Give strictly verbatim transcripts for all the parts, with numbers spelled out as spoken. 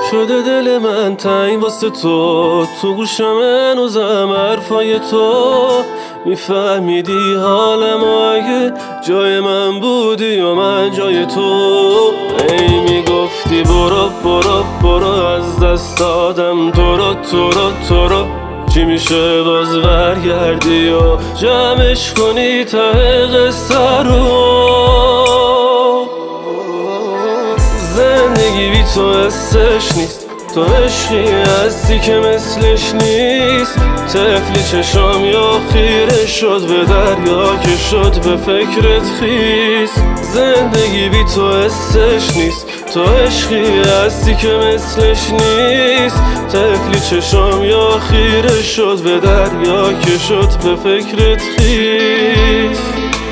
شده دل من تنگ واسه تو، تو گوشم هنوزم حرفای تو. میفهمیدی حالم و اگه جای من بودی یا من جای تو. ای میگفتی برو برو برو از دست دادم تو رو تو رو تو رو. چی میشه باز برگردی و جمعش کنی ته قصه رو. زندگی بی تو حسش نیست، تو عشقی هستی که مثلش نیست. طفلی چشام یا خیره شد به دریا که شد به فکرت خیس. زندگی بی تو حسش نیست، تو عشقی هستی که مثلش نیست. طفلی چشام یا خیره شد به دریا که شد به فکرت خیس.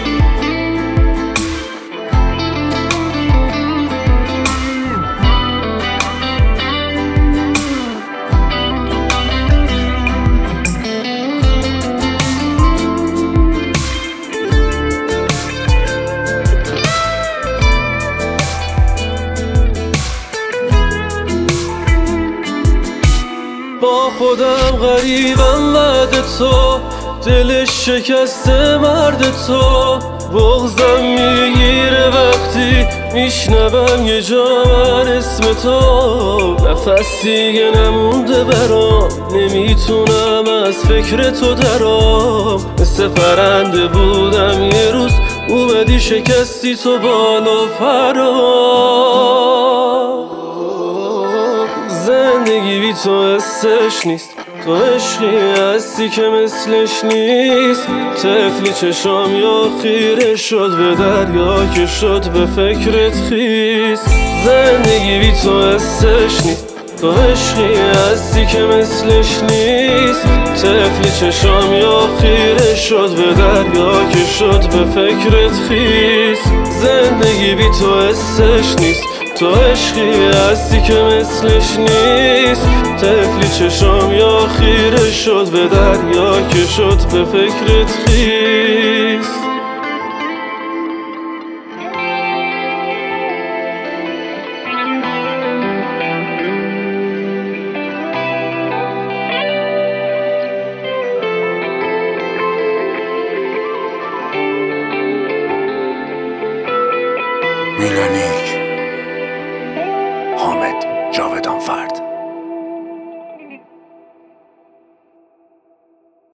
با خودم غریبم بعد تو، دلش شکسته مرد تو. بغضم میگیره وقتی میشنوم یه جا من اسم تو. نفس دیگه نمونده برام، نمیتونم از فکر تو درام. مثل پرنده بودم یه روز اومدی شکستی تو بالا پرام. زندگی بی تو حسش نیست، تو عشقی هستی که مثلش نیست. طفلی چشام یا خیره شد به دریا که شد به فکرت خیس. زندگی بی تو حسش نیست، تو عشقی هستی که مثلش نیست. طفلی چشام یا خیره شد به دریا که شد به فکرت خیس. زندگی بی تو حسش نیست، تو عشقی هستی که مثلش نیست. طفلی چشام یا خیره شد به دریا که شد به فکرت خیس. میلانی